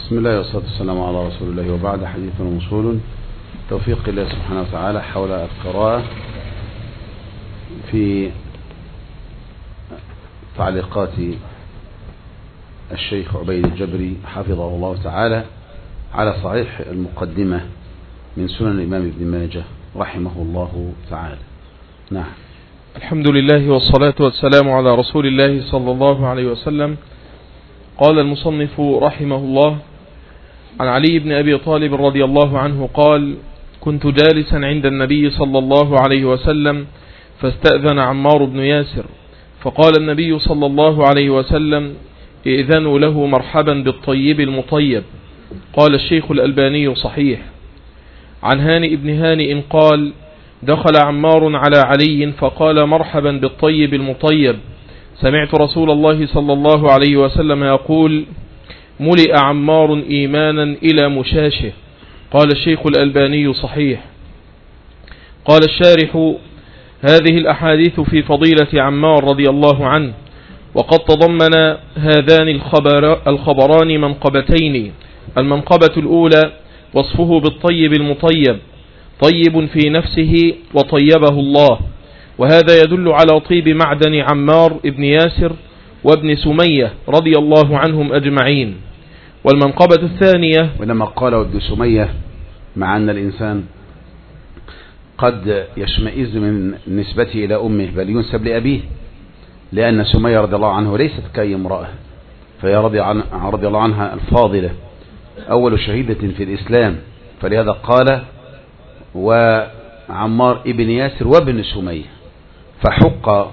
بسم الله والصلاة والسلام على رسول الله، وبعد حديث موصول توفيق الله سبحانه وتعالى حول القراءة في تعليقات الشيخ عبيد الجبري حفظه الله تعالى على صحيح المقدمة من سنن الإمام ابن ماجه رحمه الله تعالى. نعم. الحمد لله والصلاة والسلام على رسول الله صلى الله عليه وسلم. قال المصنف رحمه الله: عن علي بن أبي طالب رضي الله عنه قال: كنت جالسا عند النبي صلى الله عليه وسلم فاستأذن عمار بن ياسر، فقال النبي صلى الله عليه وسلم: ائذنوا له مرحبا بالطيب المطيب. قال الشيخ الألباني: صحيح. عن هانئ بن هانئ قال: دخل عمار على علي فقال: مرحبا بالطيب المطيب، سمعت رسول الله صلى الله عليه وسلم يقول: ملئ عمار إيمانا إلى مشاشه. قال الشيخ الألباني: صحيح. قال الشارح: هذه الأحاديث في فضيلة عمار رضي الله عنه، وقد تضمن هذان الخبران منقبتين. المنقبة الأولى وصفه بالطيب المطيب، طيب في نفسه وطيبه الله، وهذا يدل على طيب معدن عمار ابن ياسر وابن سمية رضي الله عنهم أجمعين. والمنقبة الثانية، ولما قال ابن سمية، مع أن الإنسان قد يشمئز من نسبته إلى أمه بل ينسب لأبيه، لأن سمية رضي الله عنه ليست كأي امرأة، فهي رضي الله عنها الفاضلة أول شهيدة في الإسلام، فلهذا قال: وعمار ابن ياسر وابن سمية، فحق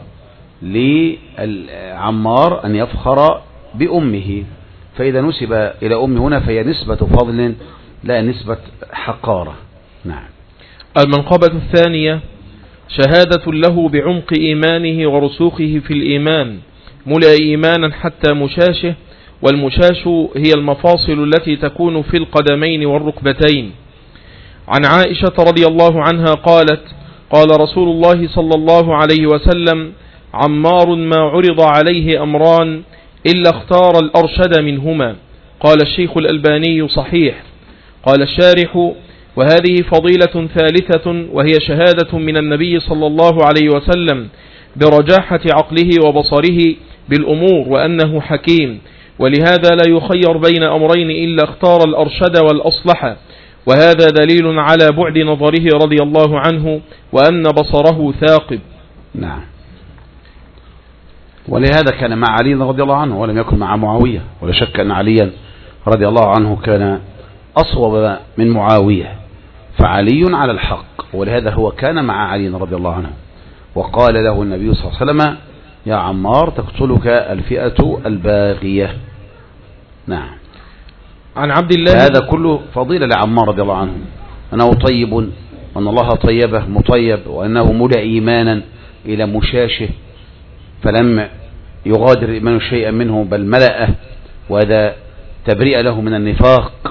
لعمار أن يفخر بأمه، فإذا نسب إلى أمه هنا فهي نسبة فضل لا نسبة حقارة. نعم. المنقبة الثانية شهادة له بعمق إيمانه ورسوخه في الإيمان، ملئ إيمانا حتى مشاشه، والمشاش هي المفاصل التي تكون في القدمين والركبتين. عن عائشة رضي الله عنها قالت: قال رسول الله صلى الله عليه وسلم: عمار ما عرض عليه أمران إلا اختار الأرشد منهما. قال الشيخ الألباني: صحيح. قال الشارح: وهذه فضيلة ثالثة، وهي شهادة من النبي صلى الله عليه وسلم برجاحة عقله وبصره بالأمور وأنه حكيم، ولهذا لا يخير بين أمرين إلا اختار الأرشد والأصلح، وهذا دليل على بعد نظره رضي الله عنه وأن بصره ثاقب. نعم. ولهذا كان مع علي رضي الله عنه ولم يكن مع معاوية، ولا شك أن عليا رضي الله عنه كان أصوب من معاوية، فعلي على الحق، ولهذا هو كان مع علي رضي الله عنه، وقال له النبي صلى الله عليه وسلم: يا عمار تقتلك الفئة الباغية. نعم. عن عبد الله، هذا كله فضيلة لعمار رضي الله عنه، أنه طيب، وأن الله طيبه مطيب، وأنه ملئ إيمانا إلى مشاشه، فلم يغادر إيمان شيئا منه بل ملأه، وهذا تبرئ له من النفاق،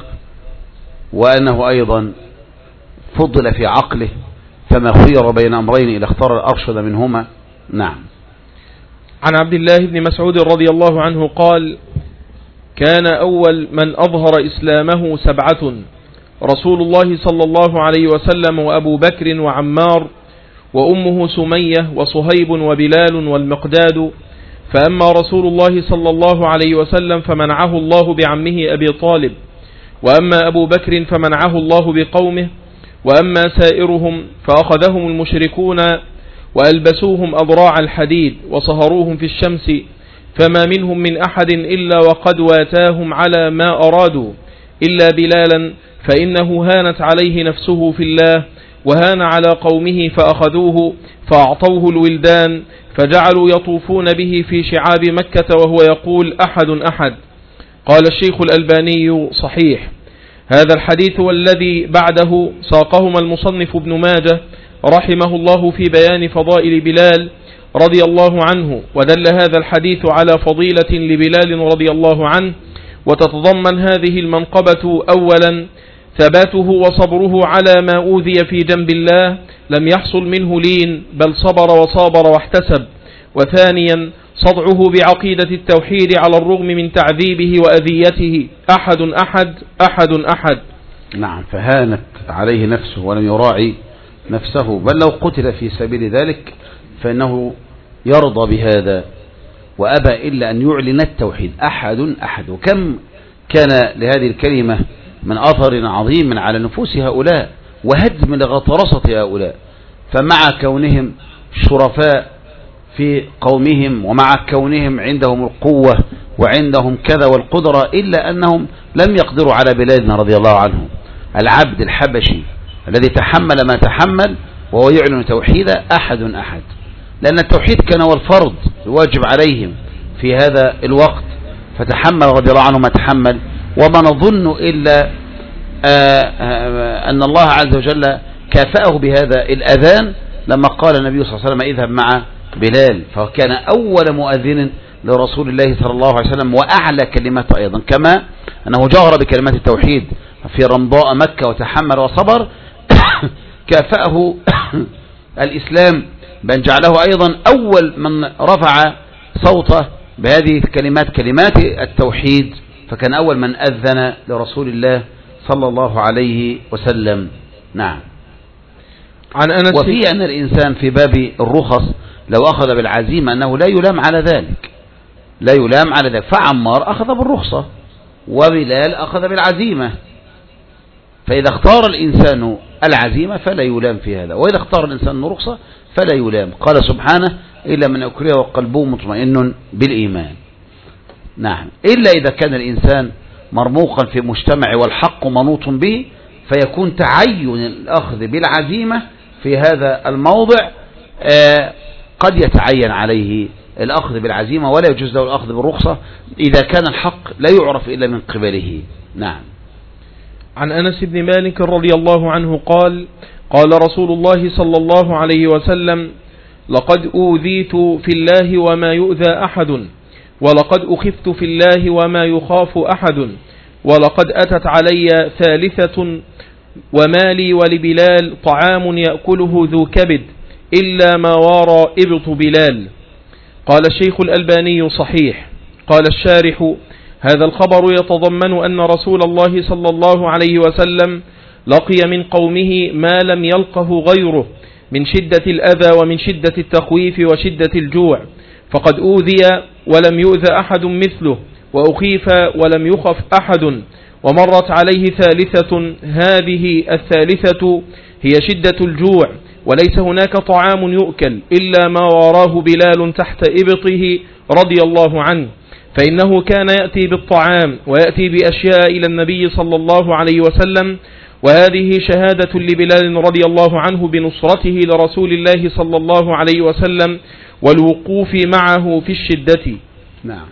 وأنه أيضا فضل في عقله، فما خير بين أمرين إلى اختار الأرشد منهما. نعم. عن عبد الله بن مسعود رضي الله عنه قال: كان أول من أظهر إسلامه 7: رسول الله صلى الله عليه وسلم، وأبو بكر، وعمار، وأمه سمية، وصهيب، وبلال، والمقداد. فأما رسول الله صلى الله عليه وسلم فمنعه الله بعمه أبي طالب، وأما أبو بكر فمنعه الله بقومه، وأما سائرهم فأخذهم المشركون وألبسوهم أضراع الحديد وصهروهم في الشمس، فما منهم من أحد إلا وقد واتاهم على ما أرادوا إلا بلالا، فإنه هانت عليه نفسه في الله، وهان على قومه فأخذوه فأعطوه الولدان، فجعلوا يطوفون به في شعاب مكة وهو يقول: أحد أحد. قال الشيخ الألباني: صحيح. هذا الحديث والذي بعده ساقهما المصنف ابن ماجه رحمه الله في بيان فضائل بلال رضي الله عنه، ودل هذا الحديث على فضيلة لبلال رضي الله عنه، وتتضمن هذه المنقبة: أولا ثباته وصبره على ما أوذي في جنب الله، لم يحصل منه لين بل صبر وصابر واحتسب. وثانيا صدعه بعقيدة التوحيد على الرغم من تعذيبه وأذيته أحد أحد أحد أحد. نعم، فهانت عليه نفسه ولم يراعي نفسه، بل لو قتل في سبيل ذلك فإنه يرضى بهذا، وأبى إلا أن يعلن التوحيد أحد أحد. وكم كان لهذه الكلمة من أثر عظيم على نفوس هؤلاء وهدم لغطرسة هؤلاء، فمع كونهم شرفاء في قومهم ومع كونهم عندهم القوة وعندهم كذا والقدرة، إلا أنهم لم يقدروا على بلال رضي الله عنه، العبد الحبشي الذي تحمل ما تحمل وهو يعلن توحيد أحد أحد، لأن التوحيد كان هو الفرض الواجب عليهم في هذا الوقت، فتحمل رضي الله عنه ما تحمل. وما نظن إلا أن الله عز وجل كافأه بهذا الأذان لما قال النبي صلى الله عليه وسلم اذهب مع بلال، فكان أول مؤذن لرسول الله صلى الله عليه وسلم وأعلى كلمته أيضا، كما أنه جهر بكلمات التوحيد في رمضاء مكة وتحمل وصبر. كافأه الإسلام بأن جعله أيضا أول من رفع صوته بهذه الكلمات، كلمات التوحيد، فكان أول من أذن لرسول الله صلى الله عليه وسلم. نعم. عن أنس وفي أن الإنسان في باب الرخص لو أخذ بالعزيمة أنه لا يلام على ذلك، لا يلام على ذلك، فعمار أخذ بالرخصة وبلال أخذ بالعزيمة، فإذا اختار الإنسان العزيمة فلا يلام في هذا، وإذا اختار الإنسان الرخصة فلا يلام. قال سبحانه إلا من أكره وقلبه مطمئن بالإيمان. نعم، إلا إذا كان الإنسان مرموقا في مجتمع والحق منوط به، فيكون تعين الأخذ بالعزيمة في هذا الموضع قد يتعين عليه الأخذ بالعزيمة، ولا يجوز له الأخذ بالرخصة إذا كان الحق لا يعرف إلا من قبله. نعم. عن أنس بن مالك رضي الله عنه قال قال رسول الله صلى الله عليه وسلم لقد أوذيت في الله وما يؤذى أحد، ولقد أخفت في الله وما يخاف أحد، ولقد أتت علي ثالثة وما لي ولبلال طعام يأكله ذو كبد إلا ما وارى إبط بلال. قال الشيخ الألباني صحيح. قال الشارح هذا الخبر يتضمن أن رسول الله صلى الله عليه وسلم لقي من قومه ما لم يلقه غيره من شدة الأذى ومن شدة التخويف وشدة الجوع، فقد أوذي ولم يؤذى أحد مثله، وأخيف ولم يخف أحد، ومرت عليه ثالثة، هذه الثالثة هي شدة الجوع، وليس هناك طعام يؤكل إلا ما واراه بلال تحت إبطه رضي الله عنه، فإنه كان يأتي بالطعام ويأتي بأشياء إلى النبي صلى الله عليه وسلم، وهذه شهادة لبلال رضي الله عنه بنصرته لرسول الله صلى الله عليه وسلم والوقوف معه في الشدة. نعم.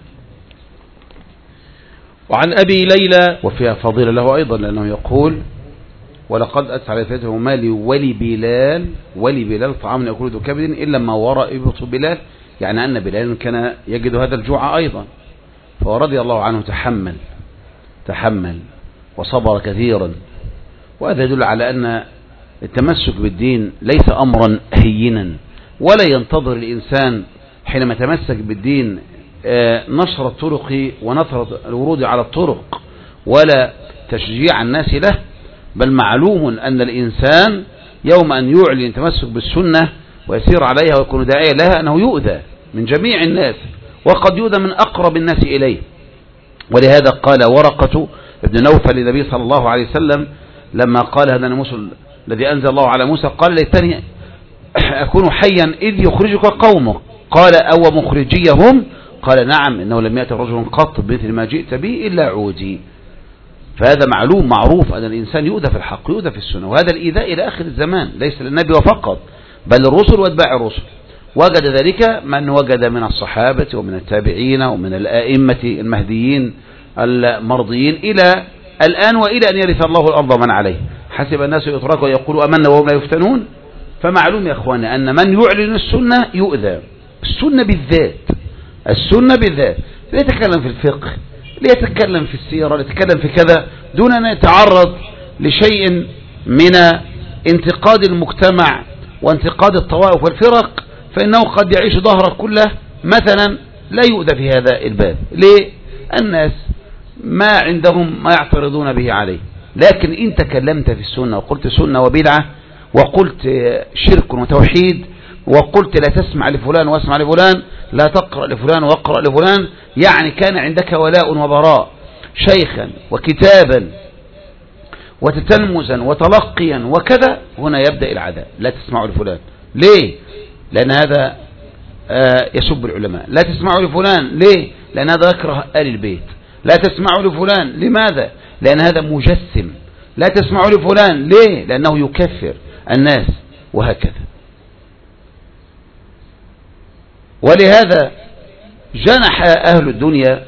وعن أبي ليلى وفيها فضيلة له أيضا، لأنه يقول ولقد أتت على ثلاثة مالي ولبلال طعام يأكل ذو كبد إلا ما وراء إبط بلال، يعني أن بلال كان يجد هذا الجوع أيضا، فرضي الله عنه تحمل وصبر كثيرا. وهذا يدل على أن التمسك بالدين ليس أمرا هينا، ولا ينتظر الإنسان حينما تمسك بالدين نشر الطرق ونثر الورود على الطرق ولا تشجيع الناس له، بل معلوم أن الإنسان يوم أن يعلن التمسك بالسنة ويسير عليها ويكون داعيا لها أنه يؤذى من جميع الناس، وقد يؤذى من أقرب الناس إليه. ولهذا قال ورقة ابن نوفل للنبي صلى الله عليه وسلم لما قال هذا موسى الذي أنزل الله على موسى، قال ليتني أكون حيا إذ يخرجك قومك، قال أو مخرجيهم، قال نعم إنه لم يأتي رجل قط بمثل ما جئت به إلا عودي. فهذا معلوم معروف أن الإنسان يؤذى في الحق يؤذى في السنة، وهذا الإيذاء إلى آخر الزمان ليس للنبي فقط بل الرسل واتباع الرسل. وجد ذلك من وجد من الصحابة ومن التابعين ومن الآئمة المهديين المرضيين إلى الآن، وإلى أن يرث الله الأرض من عليه. حسب الناس يتركوا ويقولوا أمنا وهم لا يفتنون. فمعلوم يا أخواني أن من يعلن السنة يؤذى، السنة بالذات ليتكلم في الفقه، ليتكلم في السيرة، ليتكلم في كذا دون أن يتعرض لشيء من انتقاد المجتمع وانتقاد الطوائف والفرق، فإنه قد يعيش ظهره كله مثلا لا يؤذى في هذا الباب. ليه؟ الناس ما عندهم ما يعترضون به عليه. لكن إن تكلمت في السنة وقلت سنة وبدعة وقلت شرك وتوحيد وقلت لا تسمع لفلان واسمع لفلان، لا تقرأ لفلان واقرأ لفلان، يعني كان عندك ولاء وبراء شيخا وكتابا وتتلمذا وتلقيا وكذا، هنا يبدأ العداء. لا تسمعوا لفلان. ليه؟ لأن هذا يسب العلماء. لا تسمعوا لفلان. ليه؟ لأن هذا يكره آل البيت. لا تسمعوا لفلان. لماذا؟ لأن هذا مجسم. لا تسمعوا لفلان. ليه؟ لأنه يكفر الناس، وهكذا. ولهذا جنح أهل الدنيا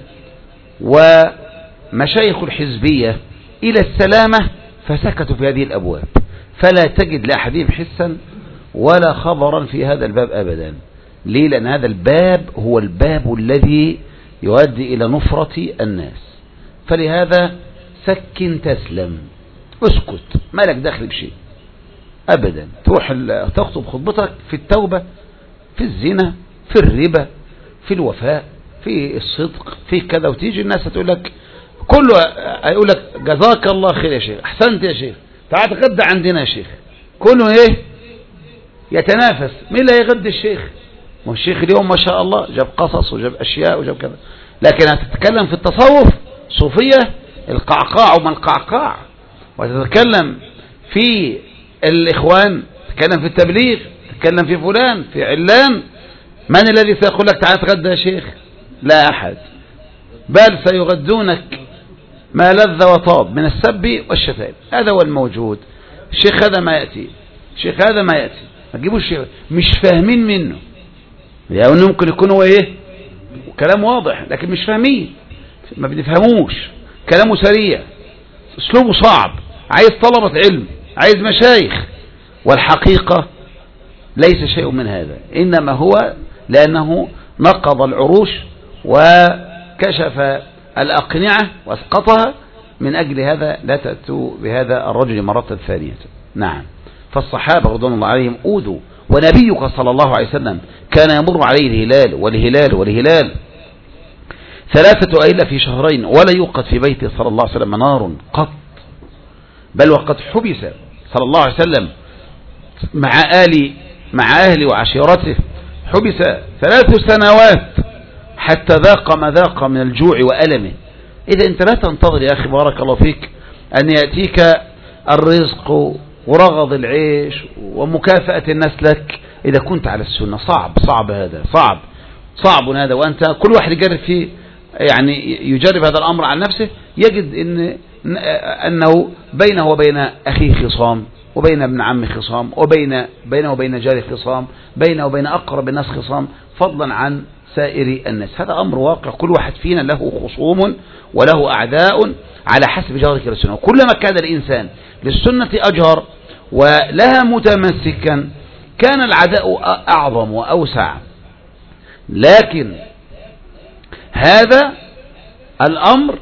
ومشايخ الحزبية إلى السلامة فسكتوا في هذه الأبواب، فلا تجد لأحدهم حسا ولا خبرا في هذا الباب أبدا. ليه؟ لأن هذا الباب هو الباب الذي يؤدي إلى نفرة الناس. فلهذا سكن تسلم، اسكت، ما لك دخل بشيء أبدا. تروح تخطب خطبتك في التوبة، في الزنا، في الربا، في الوفاء، في الصدق، في كذا، وتيجي الناس تقول لك كله يقول لك جزاك الله خير يا شيخ، احسنت يا شيخ، تعال تغدى عندنا يا شيخ. كله ايه؟ يتنافس مين اللي هيغدي الشيخ. ما الشيخ اليوم ما شاء الله جاب قصص وجاب اشياء وجاب كذا، لكن هتتكلم في التصوف صوفية القعقاع وما القعقاع، وتتكلم في الاخوان، تتكلم في التبليغ، تتكلم في فلان في علان، من الذي سيقول لك تعال تغدى يا شيخ؟ لا أحد، بل سيغدونك ما لذ وطاب من السب والشتائم. هذا هو الموجود. الشيخ هذا ما يأتي، الشيخ هذا ما يأتي، ما تجيبوش الشيخ، مش فاهمين منه. يعني ممكن يكون هو ايه كلام واضح لكن مش فاهمين، ما بنفهموش، كلامه سريع، اسلوبه صعب، عايز طلبة علم، عايز مشايخ. والحقيقة ليس شيء من هذا، إنما هو لأنه نقض العروش وكشف الأقنعة واسقطها. من أجل هذا لا تأتوا بهذا الرجل مرة ثانية. نعم. فالصحابة رضوان الله عليهم أوذوا، ونبيك صلى الله عليه وسلم كان يمر عليه الهلال والهلال 3 أيلة في شهرين، ولا يوقد في بيته صلى الله عليه وسلم نار قط، بل وقد حبس صلى الله عليه وسلم مع أهله وعشيرته، حبس 3 سنوات حتى ذاق ما ذاق من الجوع وألمه. إذا أنت لا تنتظر يا أخي بارك الله فيك أن يأتيك الرزق ورغض العيش ومكافأة الناس لك إذا كنت على السنة. صعب هذا، صعب هذا. وأنت كل واحد يجرب فيه، يعني يجرب هذا الأمر عن نفسه، يجد أنه بينه وبين أخيه خصام، وبين ابن عمه خصام، بينه وبين جاره خصام، بينه وبين أقرب الناس خصام، فضلا عن سائر الناس. هذا أمر واقع، كل واحد فينا له خصوم وله أعداء على حسب جارك للسنة. وكلما كان الإنسان للسنة أجهر ولها متمسكا كان العداء أعظم وأوسع. لكن هذا الأمر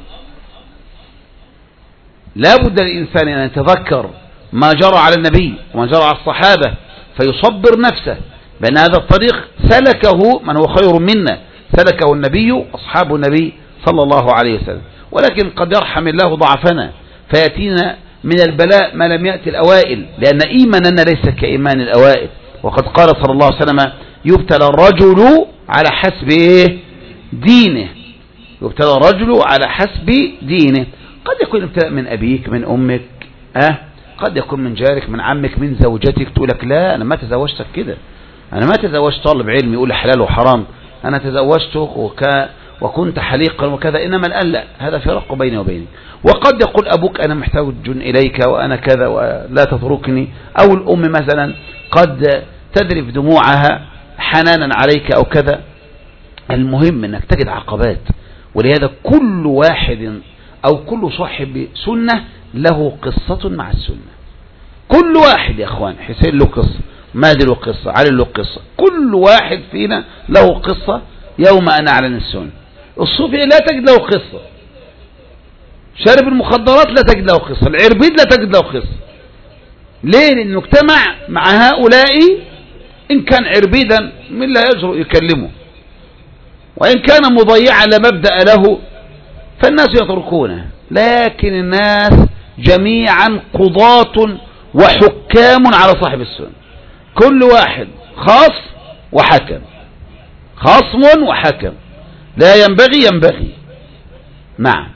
لا بد للإنسان أن يتذكر ما جرى على النبي وما جرى على الصحابة، فيصبر نفسه بأن هذا الطريق سلكه من هو خير منا، سلكه النبي وأصحاب النبي صلى الله عليه وسلم. ولكن قد يرحم الله ضعفنا فيأتينا من البلاء ما لم يأتي الأوائل، لأن إيماننا ليس كإيمان الأوائل. وقد قال صلى الله عليه وسلم يبتلى الرجل على حسب دينه، يبتلى الرجل على حسب دينه. قد يكون ابتلاء من أبيك، من أمك، قد يكون من جارك، من عمك، من زوجتك، تقول لك لا أنا ما تزوجتك كده، أنا ما تزوجت طالب علم يقول حلال وحرام، أنا تزوجتك وكنت حليقا وكذا، إنما الآن لا، هذا فرق بيني وبينك. وقد يقول أبوك أنا محتاج إليك وأنا كذا ولا تتركني، أو الأم مثلا قد تذرف دموعها حنانا عليك أو كذا. المهم أنك تجد عقبات. ولهذا كل واحد أو كل صاحب سنة له قصة مع السنة. كل واحد يا أخوان، حسين له قصة، مهدي له قصة، علي له قصة، كل واحد فينا له قصة يوم أن أعلن السنة. الصوفي لا تجد له قصة، شارب المخدرات لا تجد له قصة، العربيد لا تجد له قصة. ليه؟ لأنه اجتمع مع هؤلاء، إن كان عربيدا من لا يجرؤ يكلمه، وإن كان مضيعا لا مبدأ له فالناس يتركونه، لكن الناس جميعا قضاة وحكام على صاحب السنة، كل واحد خاص وحكم، خصم وحكم، لا ينبغي. نعم.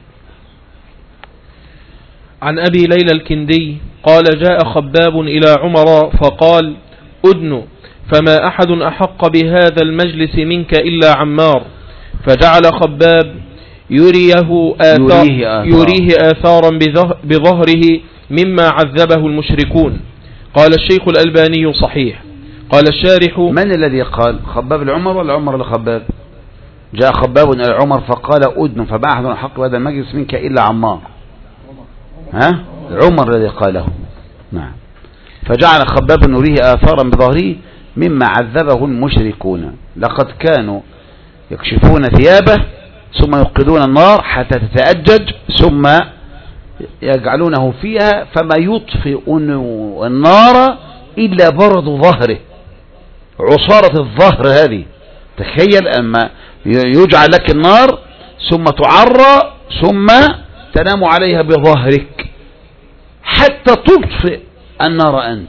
عن أبي ليلى الكندي قال: جاء خباب إلى عمر فقال: أدن، فما أحد أحق بهذا المجلس منك إلا عمار. فجعل خباب يريه آثارا بظهره مما عذبه المشركون. قال الشيخ الألباني: صحيح. قال الشارح: من الذي قال؟ خباب العمر ولا عمر لخباب؟ جاء خباب إلى عمر فقال: أدن، فما أحد أحق بهذا المجلس منك إلا عمار. ها؟ عمر الذي قاله. نعم. فجعل خباب يريه آثارا بظهره مما عذبه المشركون، لقد كانوا يكشفون ثيابه ثم يوقدون النار حتى تتأجج ثم يجعلونه فيها فما يطفئ النار إلا برد ظهره، عصارة الظهر هذه. تخيل أما يجعل لك النار ثم تعرى ثم تنام عليها بظهرك حتى تطفئ النار أنت.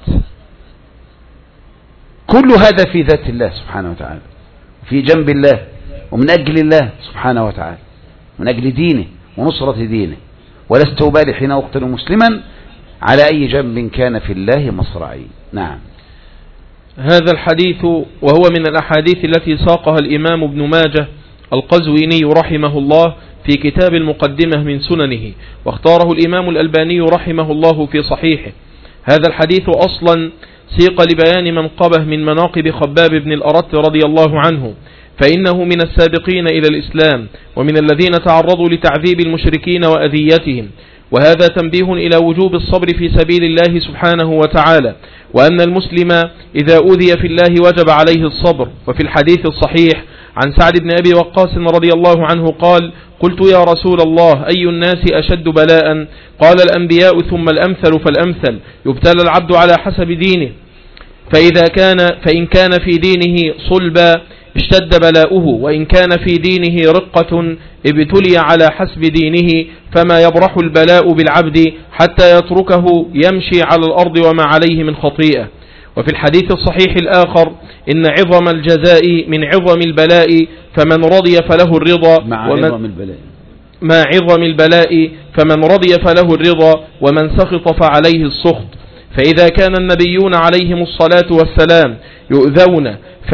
كل هذا في ذات الله سبحانه وتعالى، في جنب الله، ومن أجل الله سبحانه وتعالى، من أجل دينه ونصرة دينه. ولست أبالي حين أقتل مسلما على أي جنب كان في الله مصرعي. نعم. هذا الحديث وهو من الأحاديث التي ساقها الإمام ابن ماجه القزويني رحمه الله في كتاب المقدمة من سننه، واختاره الإمام الألباني رحمه الله في صحيحه. هذا الحديث أصلا سيق لبيان منقبه من مناقب خباب بن الأرت رضي الله عنه، فإنه من السابقين إلى الإسلام ومن الذين تعرضوا لتعذيب المشركين وأذيتهم، وهذا تنبيه إلى وجوب الصبر في سبيل الله سبحانه وتعالى، وأن المسلم إذا أوذي في الله وجب عليه الصبر. وفي الحديث الصحيح عن سعد بن أبي وقاص رضي الله عنه قال: قلت يا رسول الله أي الناس أشد بلاء؟ قال: الأنبياء ثم الأمثل فالأمثل، يبتلى العبد على حسب دينه، فإن كان في دينه صلبا اشتد بلاؤه، وإن كان في دينه رقة ابتلي على حسب دينه، فما يبرح البلاء بالعبد حتى يتركه يمشي على الأرض وما عليه من خطيئة. وفي الحديث الصحيح الآخر: إن عظم الجزاء من عظم البلاء، فمن رضي فله الرضا مع عظم البلاء فمن رضي فله الرضا، ومن سخط فعليه السخط. فإذا كان النبيون عليهم الصلاة والسلام يؤذون،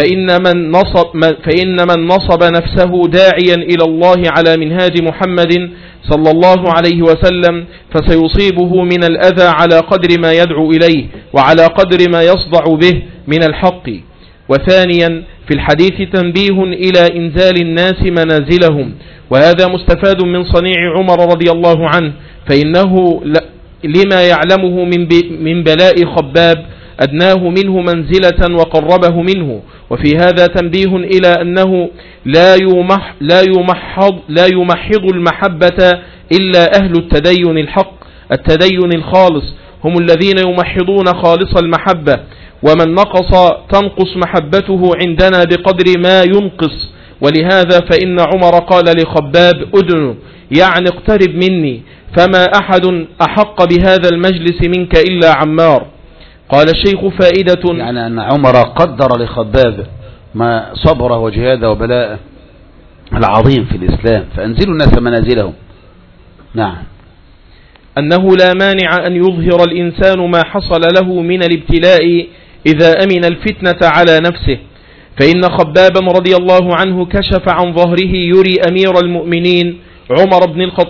فإن من نصب نفسه داعيا إلى الله على منهاج محمد صلى الله عليه وسلم فسيصيبه من الأذى على قدر ما يدعو إليه وعلى قدر ما يصدع به من الحق. وثانيا في الحديث تنبيه إلى إنزال الناس منازلهم، وهذا مستفاد من صنيع عمر رضي الله عنه، فإنه لما يعلمه من بلاء خباب أدناه منه منزلة وقربه منه. وفي هذا تنبيه إلى أنه لا يمحض المحبة إلا أهل التدين الحق، التدين الخالص هم الذين يمحضون خالص المحبة، ومن نقص تنقص محبته عندنا بقدر ما ينقص. ولهذا فإن عمر قال لخباب: أدن، يعني اقترب مني، فما أحد أحق بهذا المجلس منك إلا عمار. قال الشيخ: فائدة، يعني أن عمر قدر لخباب ما صبره وجهاده وبلاءه العظيم في الإسلام، فأنزلوا الناس منازلهم. نعم. أنه لا مانع أن يظهر الإنسان ما حصل له من الابتلاء إذا أمن الفتنة على نفسه، فإن خبابا رضي الله عنه كشف عن ظهره يري أمير المؤمنين عمر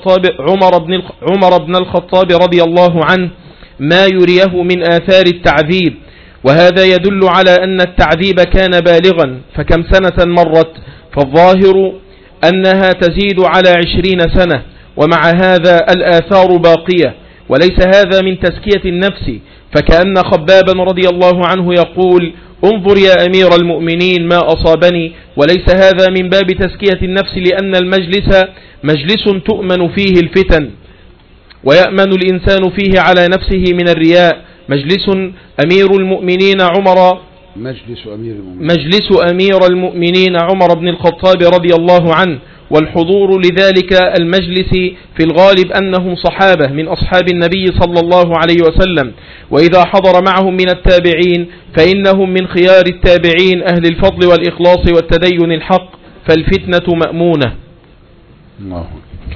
بن الخطاب رضي الله عنه ما يريه من آثار التعذيب، وهذا يدل على أن التعذيب كان بالغا، فكم سنة مرت؟ فالظاهر أنها تزيد على 20 سنة، ومع هذا الآثار باقية، وليس هذا من تزكية النفس، فكأن خبابا رضي الله عنه يقول: انظر يا أمير المؤمنين ما أصابني، وليس هذا من باب تزكية النفس، لأن المجلس مجلس تؤمن فيه الفتن ويأمن الإنسان فيه على نفسه من الرياء. مجلس أمير المؤمنين عمر مجلس أمير المؤمنين عمر بن الخطاب رضي الله عنه، والحضور لذلك المجلس في الغالب أنهم صحابة من أصحاب النبي صلى الله عليه وسلم، وإذا حضر معهم من التابعين فإنهم من خيار التابعين أهل الفضل والإخلاص والتدين الحق، فالفتنة مأمونة. الله.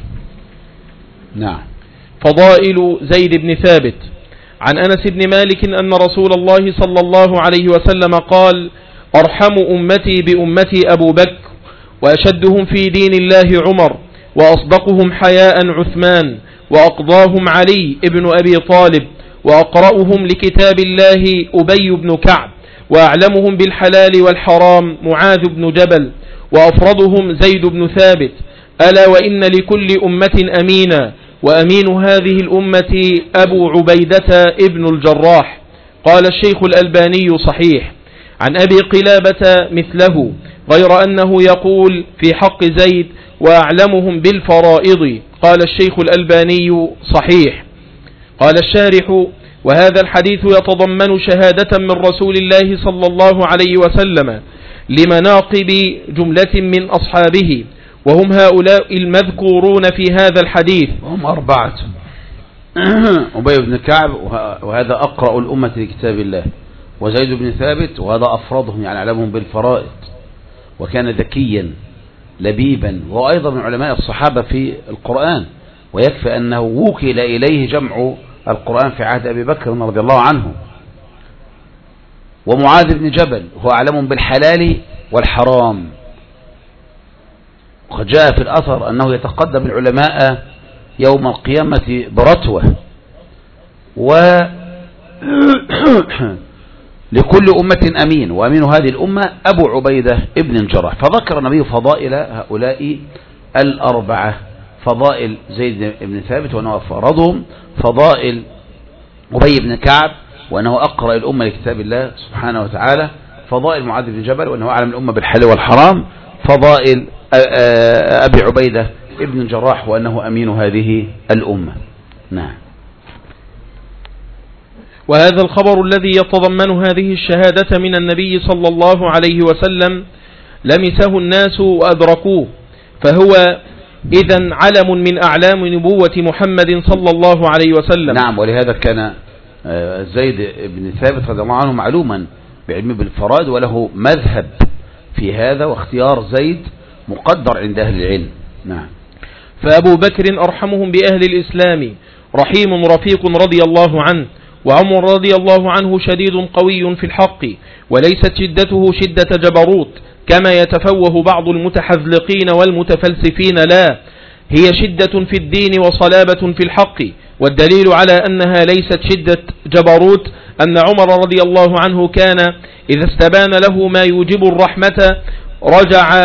نعم. فضائل زيد بن ثابت. عن أنس بن مالك أن رسول الله صلى الله عليه وسلم قال: أرحم أمتي بأمتي أبو بكر، وأشدهم في دين الله عمر، وأصدقهم حياء عثمان، وأقضاهم علي ابن أبي طالب، وأقرأهم لكتاب الله أبي بن كعب، وأعلمهم بالحلال والحرام معاذ بن جبل، وأفرضهم زيد بن ثابت. ألا وإن لكل أمة أمينا، وأمين هذه الأمة أبو عبيدة ابن الجراح. قال الشيخ الألباني صحيح. عن أبي قلابة مثله، غير أنه يقول في حق زيد: وأعلمهم بالفرائض. قال الشيخ الألباني صحيح. قال الشارح: وهذا الحديث يتضمن شهادة من رسول الله صلى الله عليه وسلم لمناقب جملة من أصحابه، وهم هؤلاء المذكورون في هذا الحديث، وهم 4: أبي بن كعب، وهذا أقرأ الأمة لكتاب الله، وزيد بن ثابت، وهذا أفرضهم يعني أعلمهم بالفرائض، وكان ذكيا لبيبا، وأيضا من علماء الصحابة في القرآن، ويكفي أنه وكل إليه جمع القرآن في عهد أبي بكر رضي الله عنه. ومعاذ بن جبل هو أعلمهم بالحلال والحرام، وقد جاء في الأثر أنه يتقدم العلماء يوم القيامة برتوة. لكل أمة أمين، وأمين هذه الأمة أبو عبيدة ابن الجراح. فذكر النبي فضائل هؤلاء 4: فضائل زيد بن ثابت وأنه أفرضهم، فضائل أبي بن كعب وأنه أقرأ الأمة لكتاب الله سبحانه وتعالى، فضائل معاذ بن جبل وأنه أعلم الأمة بالحلال والحرام، فضائل أبي عبيدة ابن الجراح وأنه أمين هذه الأمة. نعم. وهذا الخبر الذي يتضمن هذه الشهادة من النبي صلى الله عليه وسلم لمسه الناس وأدركوه، فهو إذن علم من أعلام نبوة محمد صلى الله عليه وسلم. نعم. ولهذا كان زيد بن ثابت رضي الله عنه معلوما بعلمه بالفرائض، وله مذهب في هذا، واختيار زيد مقدر عند أهل العلم. نعم. فأبو بكر أرحمهم بأهل الإسلام، رحيم رفيق رضي الله عنه. وعمر رضي الله عنه شديد قوي في الحق، وليست شدته شدة جبروت كما يتفوه بعض المتحذلقين والمتفلسفين، لا، هي شدة في الدين وصلابة في الحق. والدليل على أنها ليست شدة جبروت أن عمر رضي الله عنه كان إذا استبان له ما يوجب الرحمة رجع.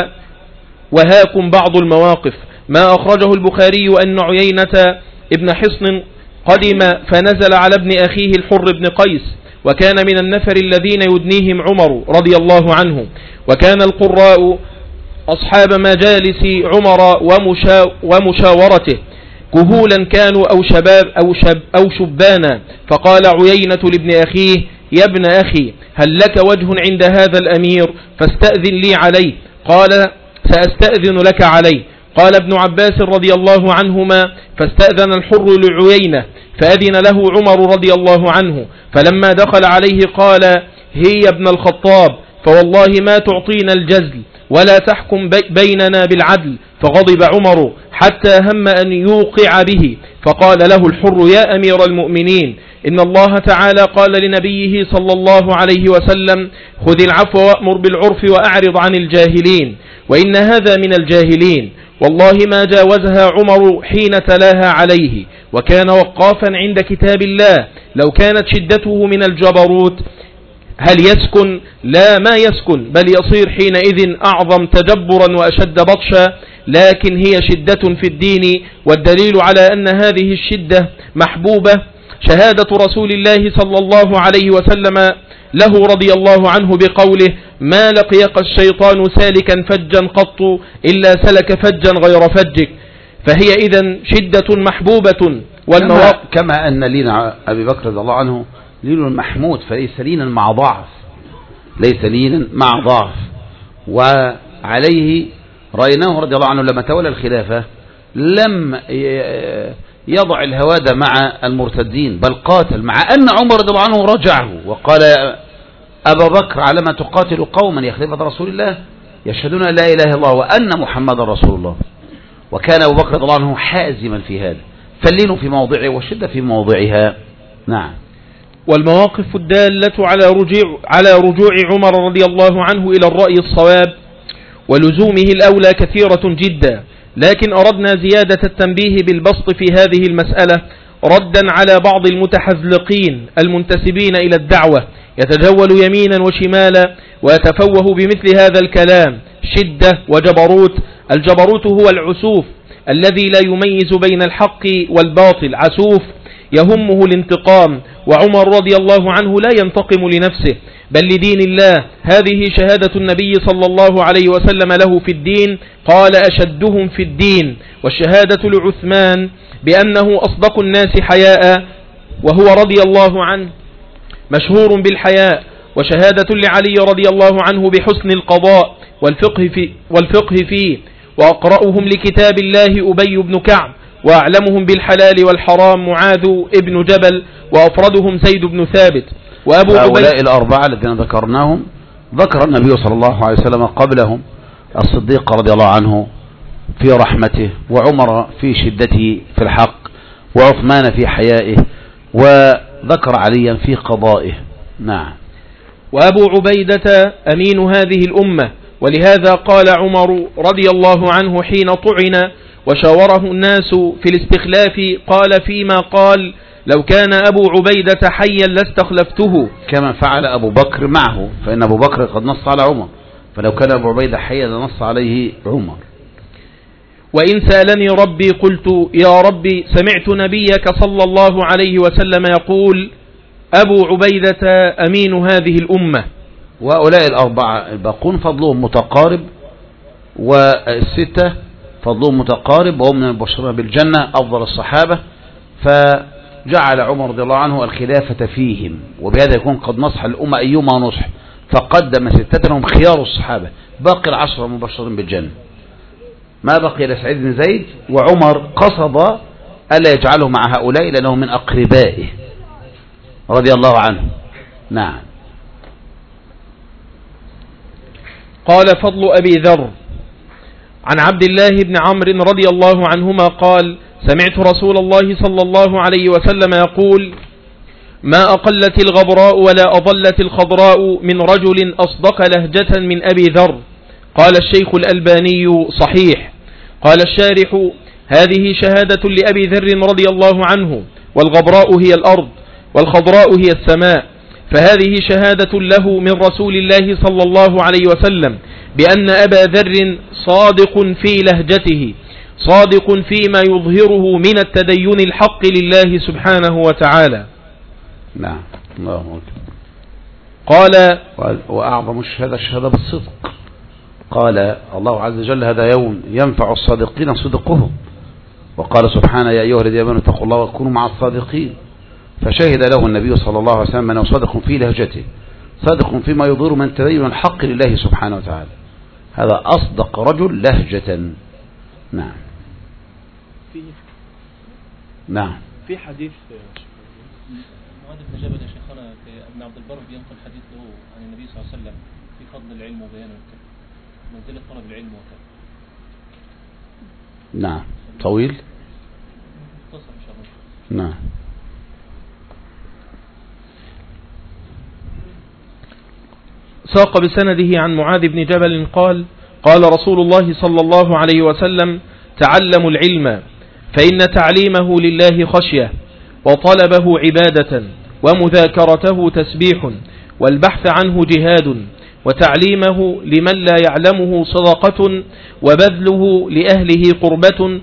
وهاكم بعض المواقف ما أخرجه البخاري أن عيينة ابن حصن قدم فنزل على ابن أخيه الحر بن قيس، وكان من النفر الذين يدنيهم عمر رضي الله عنه، وكان القراء أصحاب مجالس عمر ومشاورته، كهولا كانوا أو شباب أو شبانا. فقال عيينة لابن أخيه: يا ابن أخي، هل لك وجه عند هذا الأمير فاستأذن لي عليه؟ قال: سأستأذن لك عليه. قال ابن عباس رضي الله عنهما: فاستأذن الحر لعيينة فأذن له عمر رضي الله عنه، فلما دخل عليه قال: هي ابن الخطاب، فوالله ما تعطينا الجزل ولا تحكم بيننا بالعدل. فغضب عمر حتى هم أن يوقع به، فقال له الحر: يا أمير المؤمنين، إن الله تعالى قال لنبيه صلى الله عليه وسلم: خذ العفو وأمر بالعرف وأعرض عن الجاهلين، وإن هذا من الجاهلين. والله ما جاوزها عمر حين تلاها عليه، وكان وقافا عند كتاب الله. لو كانت شدته من الجبروت هل يسكن؟ لا، ما يسكن، بل يصير حينئذ أعظم تجبرا وأشد بطشا، لكن هي شدة في الدين. والدليل على أن هذه الشدة محبوبة شهادة رسول الله صلى الله عليه وسلم له رضي الله عنه بقوله: ما لقيك الشيطان سالكا فجا قط إلا سلك فجا غير فجك. فهي إذن شدة محبوبة. كما أن لين أبي بكر رضي الله عنه لين محمود، فليس لينا مع ضعف، ليس لينا مع ضعف. وعليه رأيناه رضي الله عنه لما تولى الخلافة لم يضع الهوادة مع المرتدين، بل قاتل، مع أن عمر رضي الله عنه رجعه وقال أبا بكر على ما تقاتل قوما يا خليفة رسول الله يشهدون لا إله إلا الله وأن محمد رسول الله. وكان أبو بكر رضي الله عنه حازما في هذا، فاللين في موضعه والشدة في موضعها. نعم. والمواقف الدالة على رجوع عمر رضي الله عنه إلى الرأي الصواب ولزومه الأولى كثيرة جدا، لكن أردنا زيادة التنبيه بالبسط في هذه المسألة ردا على بعض المتحذلقين المنتسبين إلى الدعوة يتجول يمينا وشمالا ويتفوه بمثل هذا الكلام شدة وجبروت. الجبروت هو العسوف الذي لا يميز بين الحق والباطل، عسوف يهمه الانتقام، وعمر رضي الله عنه لا ينتقم لنفسه بل لدين الله. هذه شهادة النبي صلى الله عليه وسلم له في الدين، قال أشدهم في الدين. والشهادة لعثمان بأنه أصدق الناس حياء وهو رضي الله عنه مشهور بالحياء، وشهادة لعلي رضي الله عنه بحسن القضاء والفقه فيه. وأقرأهم لكتاب الله أبي بن كعب، وأعلمهم بالحلال والحرام معاذ ابن جبل، وأفردهم زيد بن ثابت. وأبو هؤلاء الأربعة الذين ذكرناهم ذكر النبي صلى الله عليه وسلم قبلهم الصديق رضي الله عنه في رحمته، وعمر في شدته في الحق، وعثمان في حيائه، وذكر عليا في قضائه. نعم. وأبو عبيدة أمين هذه الأمة، ولهذا قال عمر رضي الله عنه حين طعن وشاوره الناس في الاستخلاف قال فيما قال لو كان أبو عبيدة حيا لاستخلفته، كما فعل أبو بكر معه، فإن أبو بكر قد نص على عمر، فلو كان أبو عبيدة حيا لنص عليه عمر. وإن سألني ربي قلت يا ربي سمعت نبيك صلى الله عليه وسلم يقول أبو عبيدة أمين هذه الأمة. وهؤلاء الأربعة الباقون فضلهم متقارب، والستة فضلهم متقارب، وهم من المبشرين بالجنة أفضل الصحابة، فجعل عمر رضي الله عنه الخلافة فيهم، وبهذا يكون قد نصح الأمة أيما نصح، فقدم ستة هم خيار الصحابة، باقي العشرة مبشرين بالجنة ما بقي إلا سعيد بن زيد، وعمر قصد ألا يجعله مع هؤلاء لأنه من أقربائه رضي الله عنه. نعم. قال فضل أبي ذر عن عبد الله بن عمرو رضي الله عنهما قال سمعت رسول الله صلى الله عليه وسلم يقول ما أقلت الغبراء ولا أضلت الخضراء من رجل أصدق لهجة من أبي ذر. قال الشيخ الألباني صحيح. قال الشارح هذه شهادة لأبي ذر رضي الله عنه، والغبراء هي الأرض والخضراء هي السماء، فهذه شهادة له من رسول الله صلى الله عليه وسلم بأن أبا ذر صادق في لهجته، صادق فيما يظهره من التدين الحق لله سبحانه وتعالى. نعم. الله أكبر. قال وأعظم الشهادة بالصدق. قال الله عز وجل هذا يوم ينفع الصادقين صدقهم، وقال سبحانه يا أيها الذين آمنوا اتقوا الله وكونوا مع الصادقين، فشهد له النبي صلى الله عليه وسلم أنه صادق في لهجته، صادق فيما يظهر من تدين الحق لله سبحانه وتعالى، هذا أصدق رجل لهجة. نعم. نعم. في حديث معاذ بن جبل يا شيخنا ابن عبد البر ينقل حديث له عن النبي صلى الله عليه وسلم في فضل العلم وبيانه وكذا، منزلة طلب العلم وكذا. نعم. طويل. مختصر إن شاء الله. نعم. ساق بسنده عن معاذ بن جبل قال قال رسول الله صلى الله عليه وسلم تعلموا العلم فإن تعليمه لله خشية، وطلبه عبادة، ومذاكرته تسبيح، والبحث عنه جهاد، وتعليمه لمن لا يعلمه صدقة، وبذله لأهله قربة،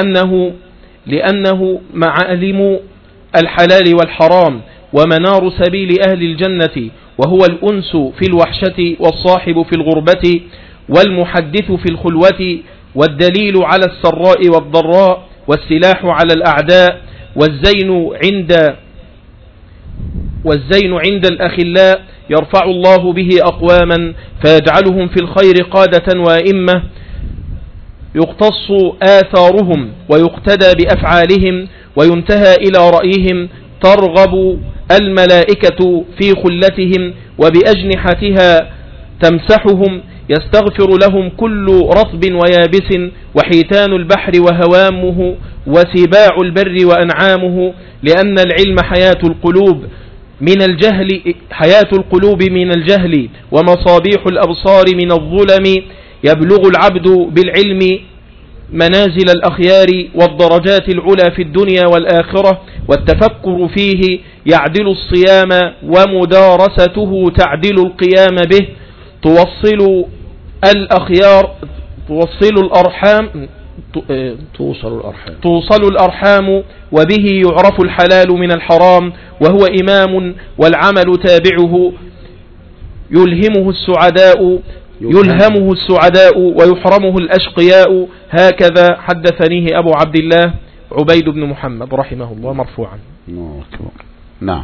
لأنه معالم الحلال والحرام ومنار سبيل أهل الجنة، وهو الأنس في الوحشة والصاحب في الغربة والمحدث في الخلوة، والدليل على السراء والضراء، والسلاح على الأعداء، والزين عند الأخلاء، يرفع الله به أقواما فيجعلهم في الخير قادة وأئمة يقتص آثارهم ويقتدى بأفعالهم وينتهى إلى رأيهم، ترغب الملائكة في خلتهم وبأجنحتها تمسحهم، يستغفر لهم كل رطب ويابس وحيتان البحر وهوامه وسباع البر وأنعامه، لأن العلم حياة القلوب من الجهل ومصابيح الأبصار من الظلم، يبلغ العبد بالعلم منازل الأخيار والدرجات العلى في الدنيا والآخرة، والتفكر فيه يعدل الصيام ومدارسته تعدل القيام به، توصل الأرحام وبه يعرف الحلال من الحرام، وهو إمام والعمل تابعه، يلهمه السعداء ويحرمه الأشقياء. هكذا حدثنيه أبو عبد الله عبيد بن محمد رحمه الله مرفوعا. نعم.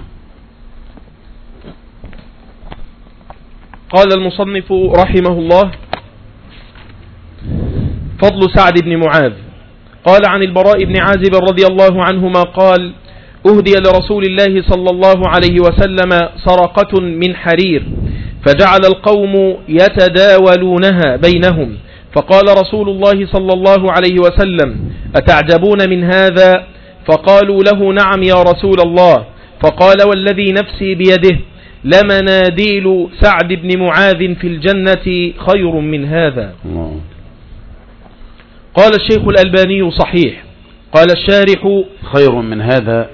قال المصنف رحمه الله: فضل سعد بن معاذ. قال عن البراء بن عازب رضي الله عنهما قال: أهدي لرسول الله صلى الله عليه وسلم سرقة من حرير، فجعل القوم يتداولونها بينهم، فقال رسول الله صلى الله عليه وسلم: أتعجبون من هذا؟ فقالوا له: نعم يا رسول الله. فقال: والذي نفسي بيده لمناديل سعد بن معاذ في الجنة خير من هذا. قال الشيخ الألباني: صحيح. قال الشارح: خير من هذا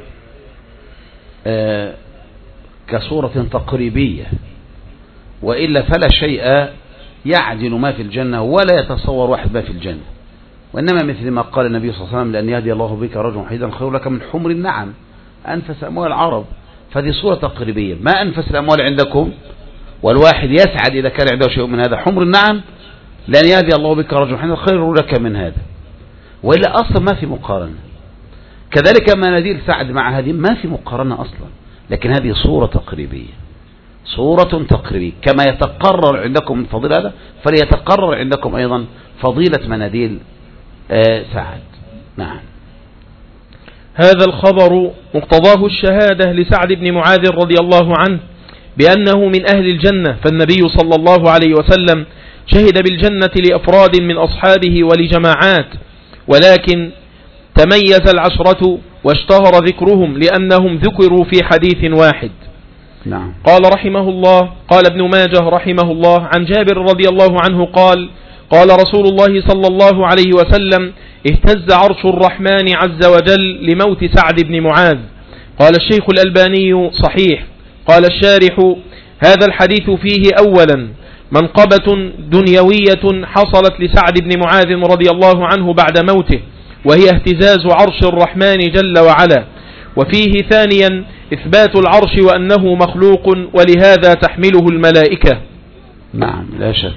كصورة تقريبية، وإلا فلا شيء يعدل ما في الجنة ولا يتصور واحد ما في الجنة، وإنما مثل ما قال النبي صلى الله عليه وسلم: لأن يهدي الله بك رجلا وحيدا خير لك من حمر النعم، أنفس أموال العرب. فهذه صورة تقريبية، ما أنفس الأموال عندكم، والواحد يسعد إذا كان عنده شيء من هذا حمر النعم، لأن يهدي الله بك رجلا وحيدا خير لك من هذا، وإلا أصلا ما في مقارنة. كذلك مناديل سعد مع هذه ما في مقارنة أصلا، لكن هذه صورة تقريبية، صورة تقريبية. كما يتقرر عندكم من فضيلة هذا، فليتقرر عندكم أيضا فضيلة مناديل سعد. نعم. هذا الخبر مقتضاه الشهادة لسعد بن معاذ رضي الله عنه بأنه من أهل الجنة، فالنبي صلى الله عليه وسلم شهد بالجنة لأفراد من أصحابه ولجماعات، ولكن تميز العشرة واشتهر ذكرهم لأنهم ذكروا في حديث واحد. نعم. قال رحمه الله: قال ابن ماجه رحمه الله عن جابر رضي الله عنه قال: قال رسول الله صلى الله عليه وسلم: اهتز عرش الرحمن عز وجل لموت سعد بن معاذ. قال الشيخ الألباني: صحيح. قال الشارح: هذا الحديث فيه أولا منقبة دنيوية حصلت لسعد بن معاذ رضي الله عنه بعد موته، وهي اهتزاز عرش الرحمن جل وعلا، وفيه ثانيا إثبات العرش وأنه مخلوق، ولهذا تحمله الملائكة. نعم لا شك.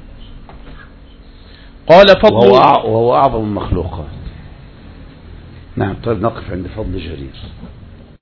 قال فضل وهو أعظم المخلوقات. نعم. طيب نقف عند فضل جرير.